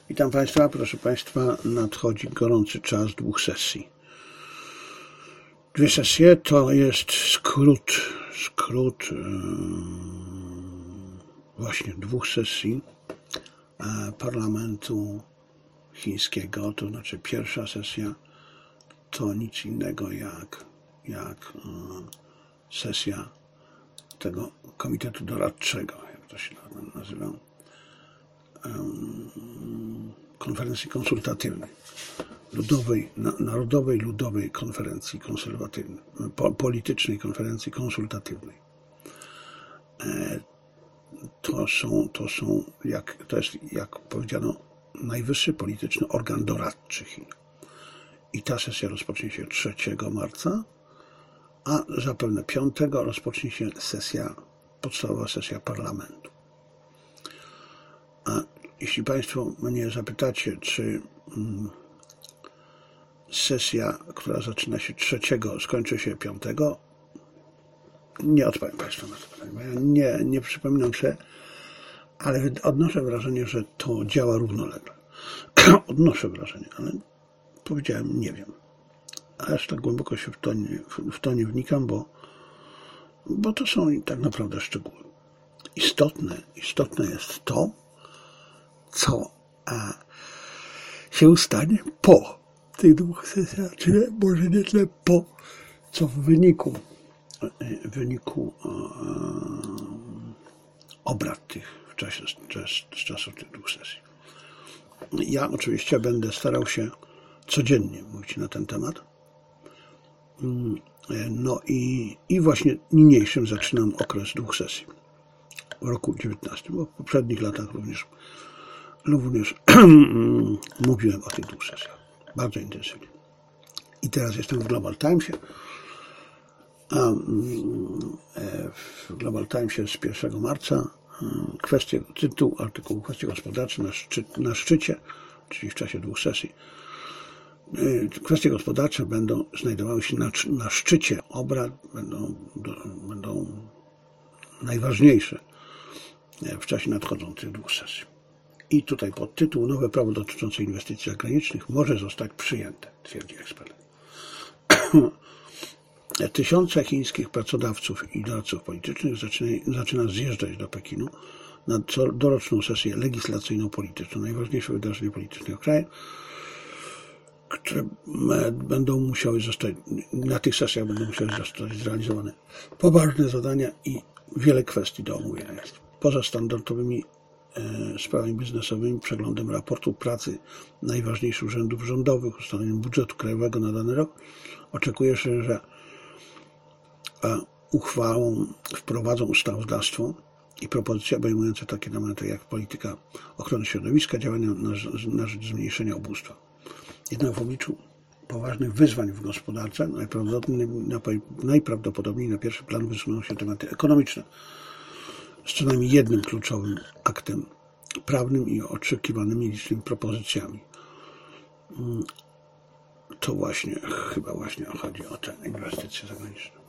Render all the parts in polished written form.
Witam Państwa. Proszę Państwa, nadchodzi gorący czas 2 sesji. 2 sesje to jest skrót właśnie 2 sesji parlamentu chińskiego, to znaczy pierwsza sesja to nic innego jak sesja tego komitetu doradczego, jak to się nazywa, konferencji konsultatywnej, Narodowej Ludowej Konferencji Konserwatywnej, Politycznej Konferencji Konsultatywnej. To jest, jak powiedziano, najwyższy polityczny organ doradczy Chin. I ta sesja rozpocznie się 3 marca, a zapewne 5 rozpocznie się podstawowa sesja parlamentu. A jeśli Państwo mnie zapytacie, czy sesja, która zaczyna się 3, skończy się 5, nie odpowiem Państwu na to pytanie, bo ja nie przypominam sobie, ale odnoszę wrażenie, że to działa równolegle. Odnoszę wrażenie, ale powiedziałem, nie wiem. Aż tak głęboko się w to nie wnikam, bo to są tak naprawdę szczegóły. Istotne jest to, co się stanie po tych 2 sesjach, czyli może nie tyle po, co w wyniku obrad tych z czasu tych 2 sesji. Ja oczywiście będę starał się codziennie mówić na ten temat. No i właśnie niniejszym zaczynam okres 2 sesji w roku 19, bo w poprzednich latach również mówiłem o tych 2 sesjach bardzo intensywnie. I teraz jestem w Global Timesie. A w Global Timesie z 1 marca tytuł artykułu kwestie gospodarcze na szczycie, czyli w czasie 2 sesji. Kwestie gospodarcze będą znajdowały się na szczycie obrad, będą najważniejsze w czasie nadchodzących 2 sesji. I tutaj podtytuł: Nowe prawo dotyczące inwestycji zagranicznych może zostać przyjęte, twierdzi ekspert. Tysiące chińskich pracodawców i doradców politycznych zaczyna zjeżdżać do Pekinu na doroczną sesję legislacyjno-polityczną, najważniejsze wydarzenie politycznego kraju, które na tych sesjach będą musiały zostać zrealizowane poważne zadania i wiele kwestii do omówienia jest. Poza standardowymi sprawami biznesowymi, przeglądem raportu pracy najważniejszych urzędów rządowych, ustaleniem budżetu krajowego na dany rok, oczekuje się, że uchwałą wprowadzą ustawodawstwo i propozycje obejmujące takie tematy jak polityka ochrony środowiska, działania na rzecz zmniejszenia ubóstwa. Jednak w obliczu poważnych wyzwań w gospodarce najprawdopodobniej na pierwszy plan wysuną się tematy ekonomiczne, z co najmniej jednym kluczowym aktem prawnym i oczekiwanymi licznymi propozycjami. To chyba chodzi o te inwestycje zagraniczne.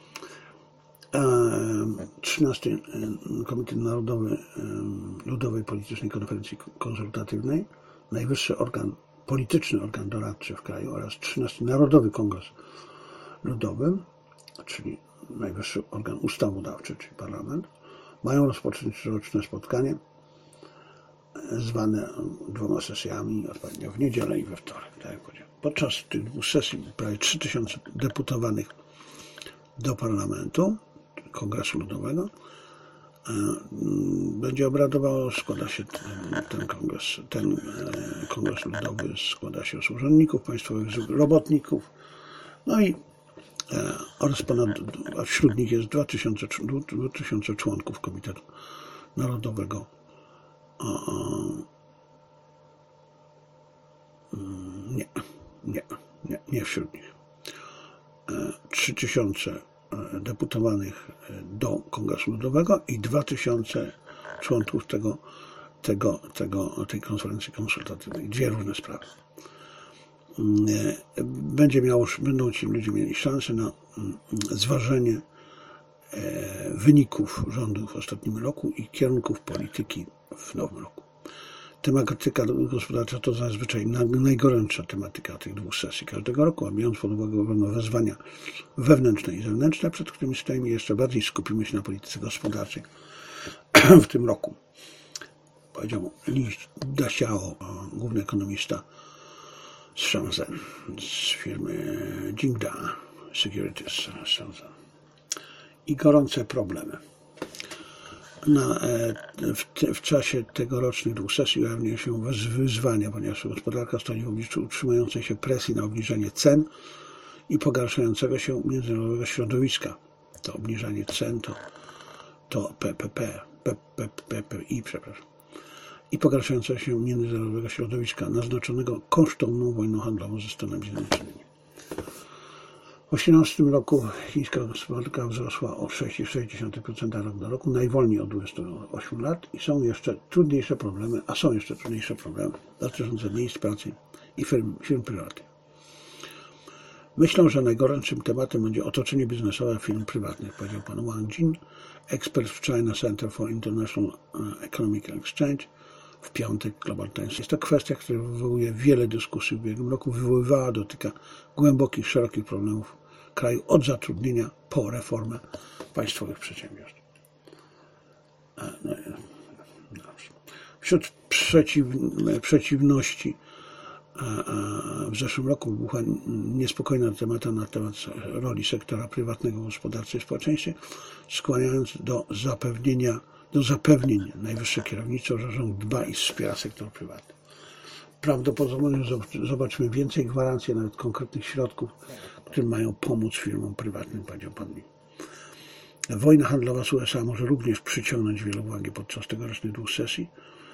13. Komitet Narodowy Ludowej Politycznej Konferencji Konsultatywnej, najwyższy polityczny organ doradczy w kraju, oraz 13. Narodowy Kongres Ludowy, czyli najwyższy organ ustawodawczy, czyli parlament, mają rozpocząć roczne spotkanie zwane 2 sesjami, odpowiednio w niedzielę i we wtorek. Tak jak powiedziałem. Podczas tych 2 sesji prawie 3000 deputowanych do parlamentu, Kongresu Ludowego, będzie obradowało. Ten Kongres Ludowy składa się z urzędników państwowych, z robotników, no i oraz a wśród nich jest 2000 członków Komitetu Narodowego. Nie wśród nich. 3000 deputowanych do Kongresu Ludowego i 2000 członków tej konferencji konsultatywnej. 2 różne sprawy. Będą ci ludzie mieli szansę na zważenie wyników rządu w ostatnim roku i kierunków polityki w nowym roku. Tematyka gospodarcza to zazwyczaj najgorętsza tematyka tych 2 sesji każdego roku, a biorąc pod uwagę pewne wyzwania wewnętrzne i zewnętrzne, przed którymi stoimy, jeszcze bardziej skupimy się na polityce gospodarczej w tym roku. Powiedział Li Daxiao, główny ekonomista z Shenzhen, z firmy Jingda Securities Shenzhen. I gorące problemy. W czasie tegorocznych 2 sesji ujawniły się wyzwania, ponieważ gospodarka stoi w obliczu utrzymującej się presji na obniżenie cen i pogarszającego się międzynarodowego środowiska. To obniżanie cen to PPI, i pogarszającego się międzynarodowego środowiska naznaczonego kosztowną wojną handlową ze Stanami Zjednoczonymi. W 2018 roku chińska gospodarka wzrosła o 6,6% rok do roku, najwolniej od 28 lat i są jeszcze trudniejsze problemy dotyczące miejsc pracy i firm prywatnych. Myślę, że najgorętszym tematem będzie otoczenie biznesowe firm prywatnych, powiedział pan Wang Jin, ekspert w China Center for International Economic Exchange, w piątek Global Times. Jest to kwestia, która wywołuje wiele dyskusji w ubiegłym roku, dotyka głębokich, szerokich problemów kraju od zatrudnienia po reformę państwowych przedsiębiorstw. Wśród przeciwności w zeszłym roku wybuchła niespokojna debata na temat roli sektora prywatnego w gospodarce i społeczeństwie, skłaniając do zapewnień najwyższe kierownictwo, że rząd dba i wspiera sektor prywatny. Prawdopodobnie zobaczymy więcej gwarancji, nawet konkretnych środków, które mają pomóc firmom prywatnym, powiedział pan Lee. Wojna handlowa z USA może również przyciągnąć wiele uwagi podczas tegorocznych 2 sesji.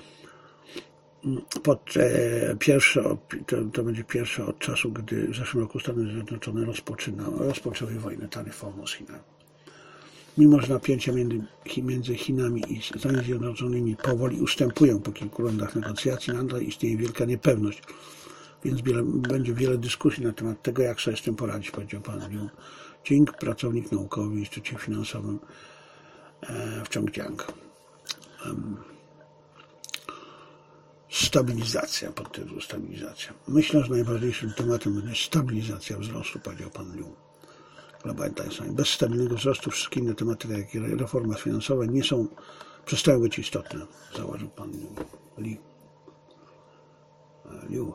To będzie pierwsza od czasu, gdy w zeszłym roku Stany Zjednoczone rozpoczęły wojnę taryfową z Chinami. Mimo że napięcia między Chinami i Stanami Zjednoczonymi powoli ustępują po kilku rundach negocjacji, nadal istnieje wielka niepewność, więc będzie wiele dyskusji na temat tego, jak sobie z tym poradzić, powiedział pan Liu Jing, pracownik naukowy w Instytucie Finansowym w Chongjiang. Stabilizacja, podtytuł stabilizacja. Myślę, że najważniejszym tematem będzie stabilizacja wzrostu, powiedział pan Liu. Bez stabilnego wzrostu wszystkie inne tematy, jak i reforma finansowa, przestają być istotne, zauważył pan Liu.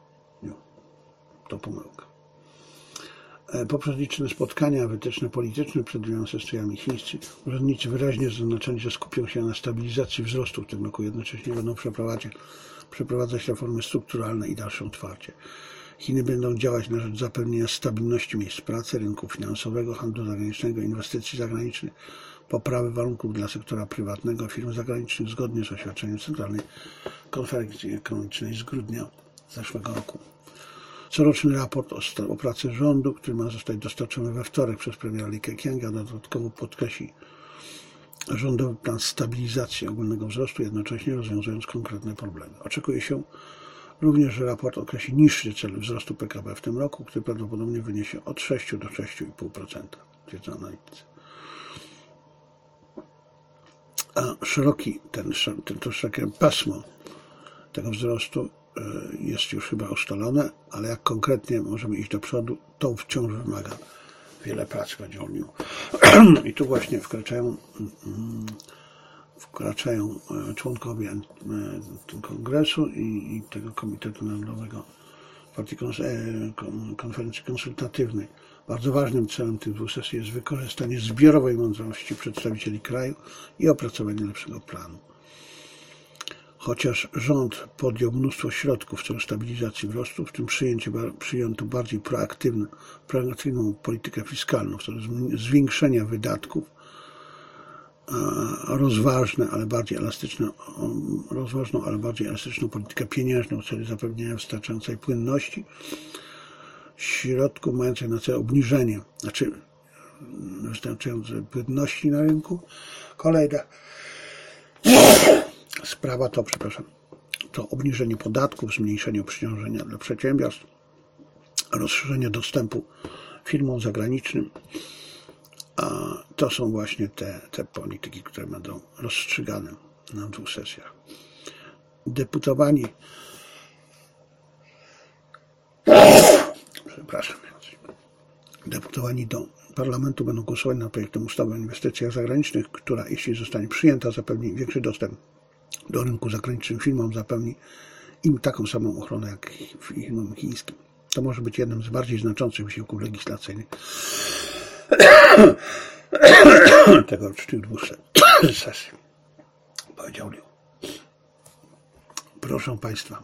To pomyłka. Poprzez liczne spotkania, wytyczne polityczne przed 2 sesjami chińscy urzędnicy wyraźnie zaznaczali, że skupią się na stabilizacji wzrostu w tym roku. Jednocześnie będą przeprowadzać reformy strukturalne i dalsze otwarcie. Chiny będą działać na rzecz zapewnienia stabilności miejsc pracy, rynku finansowego, handlu zagranicznego, inwestycji zagranicznych, poprawy warunków dla sektora prywatnego, firm zagranicznych zgodnie z oświadczeniem Centralnej Konferencji Ekonomicznej z grudnia zeszłego roku. Coroczny raport o pracy rządu, który ma zostać dostarczony we wtorek przez premiera Li Keqianga, dodatkowo podkreśli rządowy plan stabilizacji ogólnego wzrostu, jednocześnie rozwiązując konkretne problemy. Oczekuje się również, że raport określi niższy cel wzrostu PKB w tym roku, który prawdopodobnie wyniesie od 6 do 6,5%, twierdzą analitycy. A szerokie pasmo tego wzrostu jest już chyba ustalone, ale jak konkretnie możemy iść do przodu, to wciąż wymaga wiele pracy, będzie o nim. I tu właśnie wkraczają członkowie Kongresu i tego Komitetu Narodowego Konferencji Konsultatywnej. Bardzo ważnym celem tych 2 sesji jest wykorzystanie zbiorowej mądrości przedstawicieli kraju i opracowanie lepszego planu. Chociaż rząd podjął mnóstwo środków w celu stabilizacji wzrostu, w tym przyjęto bardziej proaktywną politykę fiskalną w celu zwiększenia wydatków, rozważną, ale bardziej elastyczną politykę pieniężną w celu zapewnienia wystarczającej płynności, środków mających na celu obniżenie, wystarczającej płynności na rynku. Kolejna sprawa to obniżenie podatków, zmniejszenie obciążenia dla przedsiębiorstw, rozszerzenie dostępu firmom zagranicznym. A to są właśnie te polityki, które będą rozstrzygane na 2 sesjach. deputowani do parlamentu będą głosować nad projektem ustawy o inwestycjach zagranicznych, która, jeśli zostanie przyjęta, zapewni większy dostęp do rynku zagranicznym firmom, zapewni im taką samą ochronę jak firmom chińskim. To może być jednym z bardziej znaczących wysiłków legislacyjnych tegorocznych 2 sesji, powiedział Liu. Proszę Państwa,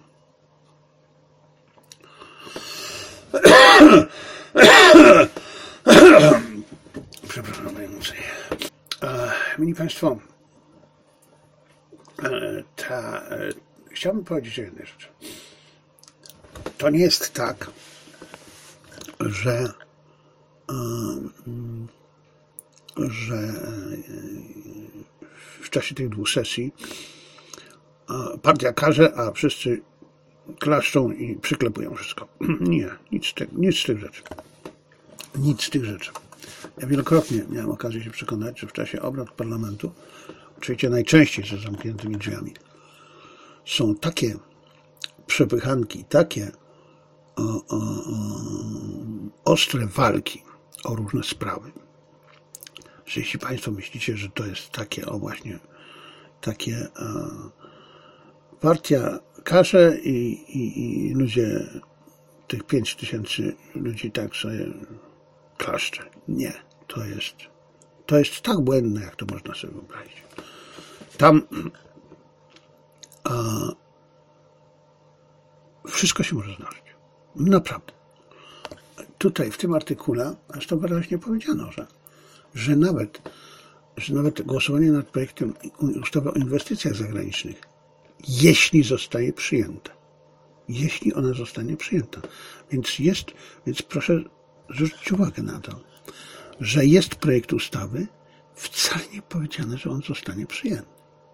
przepraszam najmocniej. Mili Państwo, chciałbym powiedzieć o jednej rzeczy. To nie jest tak, że w czasie tych 2 sesji partia każe, a wszyscy klaszczą i przyklepują wszystko. Nie, nic z tych rzeczy. Nic z tych rzeczy. Ja wielokrotnie miałem okazję się przekonać, że w czasie obrad parlamentu, oczywiście najczęściej za zamkniętymi drzwiami, są takie przepychanki, takie ostre walki o różne sprawy, że jeśli Państwo myślicie, że to jest takie, takie partia każe i ludzie, tych 5000 ludzi tak sobie klaszcze. Nie, to jest tak błędne, jak to można sobie wyobrazić. Tam wszystko się może zdarzyć. Naprawdę. Tutaj w tym artykule aż to wyraźnie powiedziano, że nawet głosowanie nad projektem ustawy o inwestycjach zagranicznych, jeśli zostaje przyjęta. Jeśli ona zostanie przyjęta. Więc proszę zwrócić uwagę na to, że jest projekt ustawy, wcale nie powiedziane, że on zostanie przyjęty.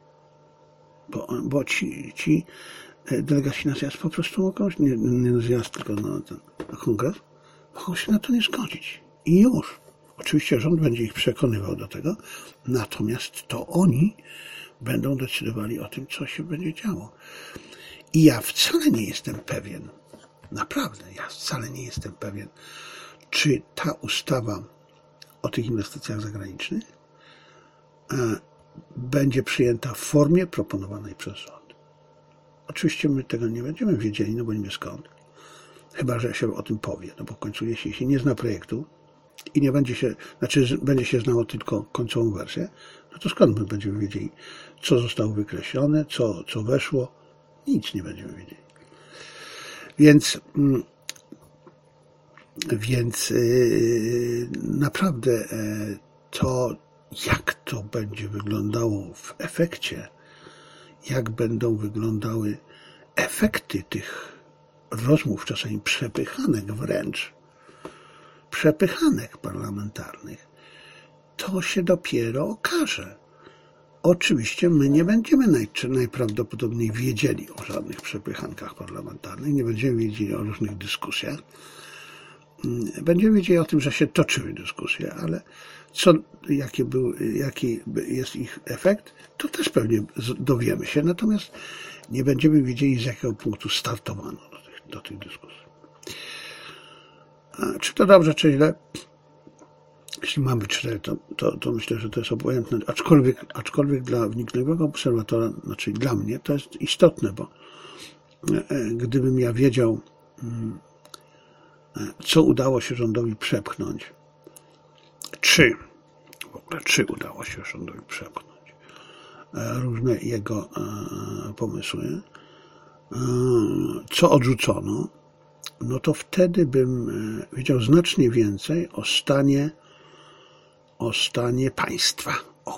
Bo ci delegaci na zjazd po prostu mogą, nie na zjazd, tylko na kongres, mogą się na to nie zgodzić. I już. Oczywiście rząd będzie ich przekonywał do tego, natomiast to oni będą decydowali o tym, co się będzie działo. I ja wcale nie jestem pewien, naprawdę, ja wcale nie jestem pewien, czy ta ustawa o tych inwestycjach zagranicznych będzie przyjęta w formie proponowanej przez rząd. Oczywiście my tego nie będziemy wiedzieli, no bo nie wiem skąd. Chyba że się o tym powie, no bo w końcu jeśli się nie zna projektu i nie będzie się, będzie się znało tylko końcową wersję, no to skąd my będziemy wiedzieli, co zostało wykreślone, co weszło? Nic nie będziemy wiedzieli. Więc naprawdę to, jak to będzie wyglądało w efekcie, jak będą wyglądały efekty tych rozmów, czasami przepychanek parlamentarnych, to się dopiero okaże. Oczywiście my nie będziemy najprawdopodobniej wiedzieli o żadnych przepychankach parlamentarnych, nie będziemy wiedzieli o różnych dyskusjach. Będziemy wiedzieli o tym, że się toczyły dyskusje, ale jaki jest ich efekt, to też pewnie dowiemy się, natomiast nie będziemy wiedzieli, z jakiego punktu startowano do tych dyskusji. Czy to dobrze, czy źle? Jeśli mamy 4, to myślę, że to jest obojętne, aczkolwiek dla wnikliwego obserwatora, znaczy dla mnie, to jest istotne, bo gdybym ja wiedział, co udało się rządowi przepchnąć, czy udało się rządowi przepchnąć różne jego pomysły, co odrzucono, no to wtedy bym wiedział znacznie więcej o stanie państwa.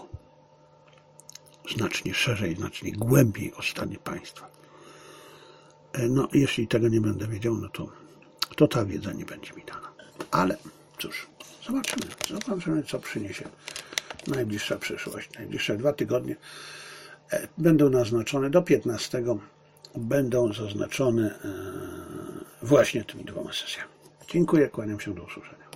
Znacznie szerzej, znacznie głębiej o stanie państwa. No, jeśli tego nie będę wiedział, no to ta wiedza nie będzie mi dana. Ale cóż, zobaczymy, co przyniesie najbliższa przyszłość. Najbliższe 2 tygodnie będą naznaczone, do 15 będą zaznaczone właśnie tymi 2 sesjami. Dziękuję, kłaniam się, do usłyszenia.